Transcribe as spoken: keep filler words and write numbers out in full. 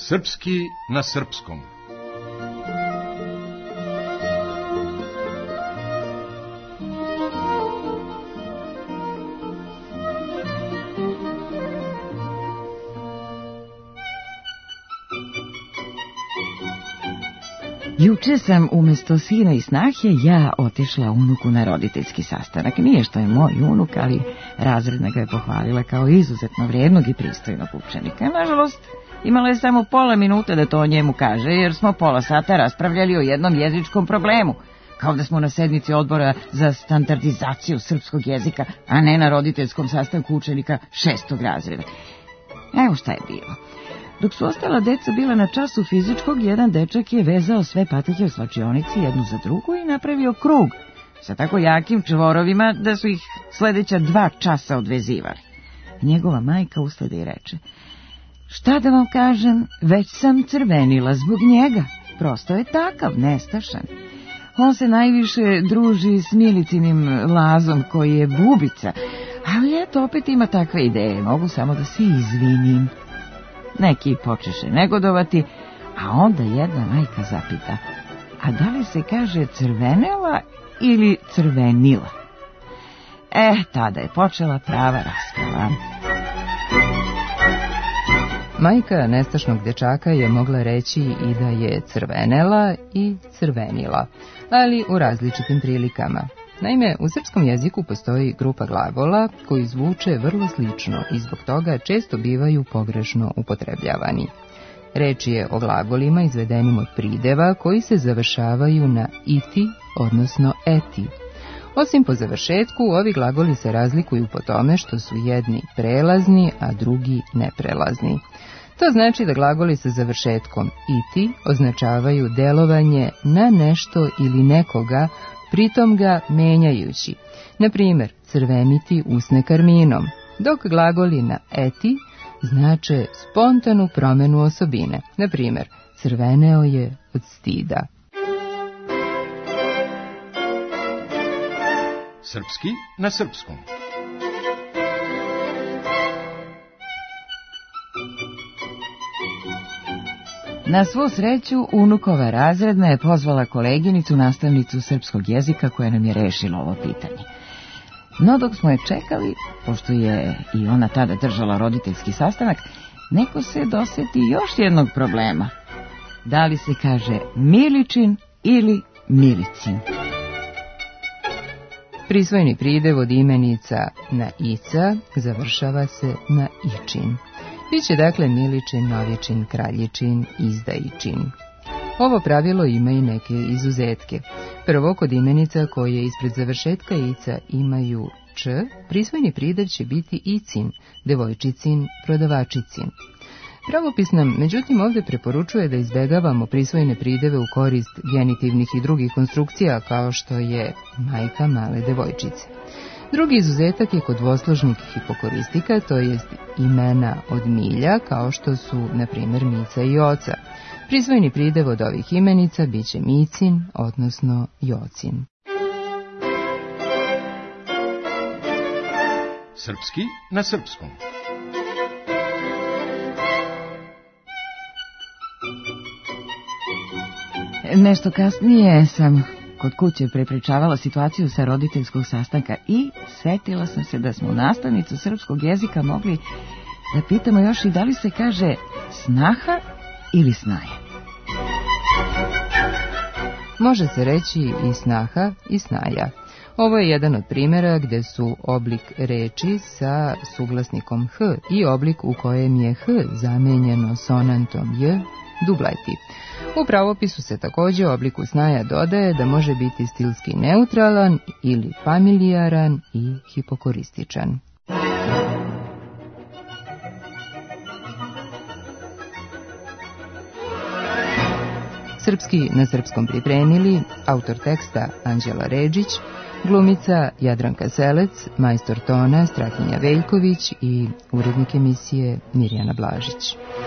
Srpski na srpskom. Juče sam umjesto sina i snahe ja otišla unuku na roditeljski sastanak. Nije što je moj unuk, ali razredna ga je pohvalila kao izuzetno vrijednog i pristojnog učenika. Nažalost, imala je samo pola minute da to o njemu kaže, jer smo pola sata raspravljali o jednom jezičkom problemu, kao da smo na sednici odbora za standardizaciju srpskog jezika, a ne na roditeljskom sastanku učenika šestog razreda. Evo šta je bilo. Dok su ostala deca bila na času fizičkog, jedan dečak je vezao sve patike u slačionici jednu za drugu i napravio krug sa tako jakim čvorovima da su ih sledeća dva časa odvezivali. Njegova majka uslede i reče: "Šta da vam kažem, već sam crvenila zbog njega, prosto je takav, nestašan. On se najviše druži s Milicinim Lazom koji je bubica, ali eto opet ima takve ideje, mogu samo da se izvinim." Neki počeše negodovati, a onda jedna majka zapita: "A da li se kaže crvenela ili crvenila?" E, tada je počela prava rasprava. Majka nestašnog dečaka je mogla reći i da je crvenela i crvenila, ali u različitim prilikama. Naime, u srpskom jeziku postoji grupa glagola koji zvuče vrlo slično i zbog toga često bivaju pogrešno upotrebljavani. Reč je o glagolima izvedenim od prideva koji se završavaju na iti, odnosno eti. Osim po završetku, ovi glagoli se razlikuju po tome što su jedni prelazni, a drugi neprelazni. To znači da glagoli sa završetkom iti označavaju delovanje na nešto ili nekoga, pritom ga menjajući. Na primjer, crveniti usne karminom, dok glagoli na eti znače spontanu promenu osobine. Na primjer, crveneo je od stida. Srpski na srpskom. Na svu sreću, unukova razredna je pozvala koleginicu, nastavnicu srpskog jezika, koja nam je rešila ovo pitanje. No dok smo je čekali, pošto je i ona tada držala roditeljski sastanak, neko se doseti još jednog problema. Da li se kaže Miličin ili Milicin? Prisvojni pridev od imenica na ica završava se na ičin. Biće dakle Miličin, Novičin, Kraljičin, Izdajičin. Ovo pravilo ima i neke izuzetke. Prvo, kod imenica koje ispred završetka ica imaju č, prisvojni pridev će biti icin, devojčicin, prodavačicin. Pravopis nam, međutim, ovdje preporučuje da izbegavamo prisvojne prideve u korist genitivnih i drugih konstrukcija, kao što je majka male devojčice. Drugi izuzetak je kod dvosložnih hipokoristika, to jest imena od milja, kao što su, na primjer, Mica i Joca. Prisvojni pridev od ovih imenica biće Micin, odnosno Jocin. Srpski na srpskom. Nešto kasnije sam kod kuće prepričavala situaciju sa roditeljskog sastanka i setila sam se da smo nastavnicu srpskog jezika mogli da pitamo još i da li se kaže snaha ili snaja. Može se reći i snaha i snaja. Ovo je jedan od primjera gde su oblik reči sa suglasnikom h i oblik u kojem je h zamenjeno sonantom j dubleti. U pravopisu se također obliku snaja dodaje da može biti stilski neutralan ili familijaran i hipokorističan. Srpski na srpskom pripremili autor teksta Anđela Ređić, glumica Jadranka Selec, majstor tona Strahinja Veljković i urednik emisije Mirjana Blažić.